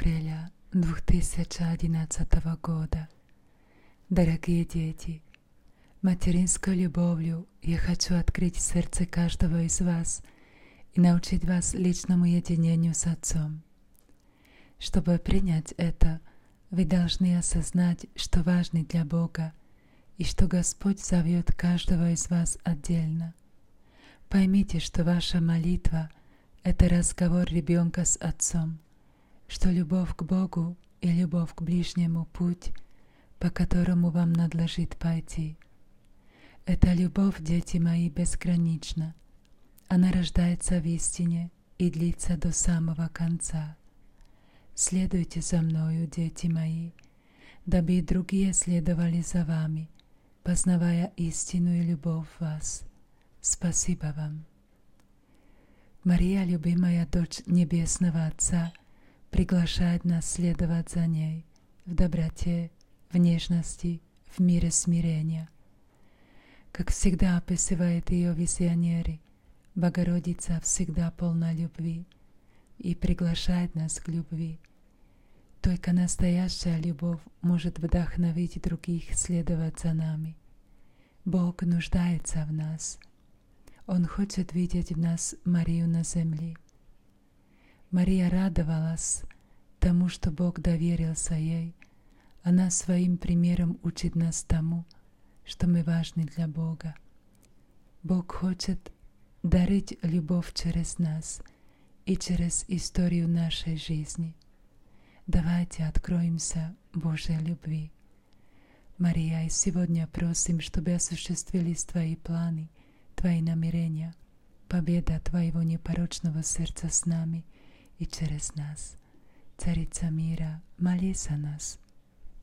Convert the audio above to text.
апреля 2011 года. Дорогие дети, материнской любовью я хочу открыть сердце каждого из вас и научить вас личному единению с Отцом. Чтобы принять это, вы должны осознать, что важны для Бога, и что Господь зовет каждого из вас отдельно. Поймите, что ваша молитва — это разговор ребенка с Отцом, что любовь к Богу и любовь к ближнему — путь, по которому вам надлежит пойти. Эта любовь, дети мои, безгранична. Она рождается в истине и длится до самого конца. Следуйте за мною, дети мои, дабы и другие следовали за вами, познавая истину и любовь в вас. Спасибо вам. Мария, любимая дочь Небесного Отца, приглашает нас следовать за ней в доброте, в нежности, в мире смирения. Как всегда описывает ее визионеры, Богородица всегда полна любви и приглашает нас к любви. Только настоящая любовь может вдохновить других следовать за нами. Бог нуждается в нас. Он хочет видеть в нас Марию на земле. Мария радовалась тому, что Бог доверился ей. Она своим примером учит нас тому, что мы важны для Бога. Бог хочет дарить любовь через нас и через историю нашей жизни. Давайте откроемся Божьей любви. Мария, и сегодня просим, чтобы осуществились Твои планы, Твои намерения, победа Твоего непорочного сердца с нами и через нас. Царица мира, молись за нас.